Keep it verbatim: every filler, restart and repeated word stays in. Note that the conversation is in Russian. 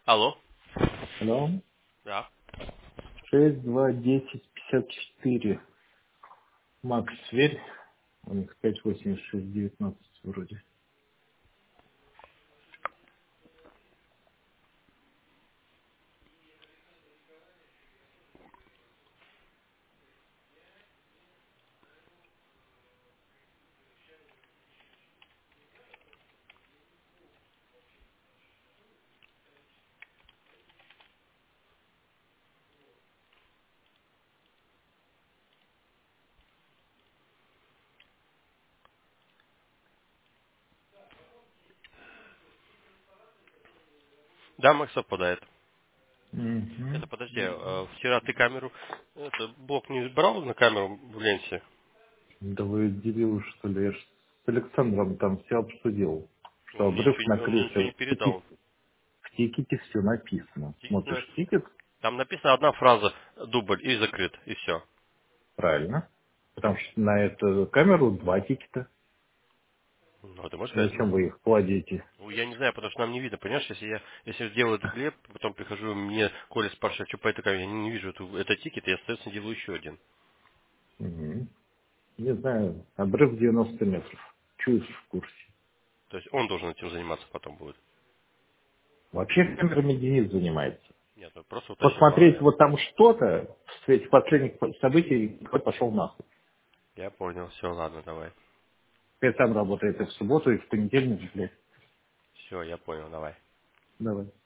Алло. Алло. Да. шесть, два, десять, пятьдесят четыре. Макс, сверь. У них пять, восемьдесят шесть, девятнадцать вроде. Да, Макс совпадает. Угу. Это подожди, э, вчера ты камеру, это блок не брал на камеру в ленте? Да вы дебилы, что ли? Я ж с Александром там все обсудил. Что Он мне обрыв ничего, на не- он мне ничего крыше. не В тикете, передал. в тикете все написано. Тикет на- Смотришь тикет, Там написана одна фраза, дубль, и закрыт, и все. правильно. Потому что на эту камеру два тикета. Ну, ты можешь сказать? Зачем вы их кладете? Ну, я не знаю, потому что нам не видно, понимаешь, если я, если я сделаю дубле, потом прихожу, мне Коля спрашивает, что по этой камере, я не, не вижу эту, этот тикет, и я, соответственно, делаю еще один. Угу. Не знаю, обрыв девяносто метров. Чуешь в курсе. То есть он должен этим заниматься потом будет. Вообще камерами Денис занимается. Нет, ну просто уточнял. Посмотреть вот там что-то в свете последних событий, хоть пошел нахуй. Я понял, все, ладно, давай. Я сам работает и в субботу, и в понедельник, блядь. Все, я понял, давай. Давай.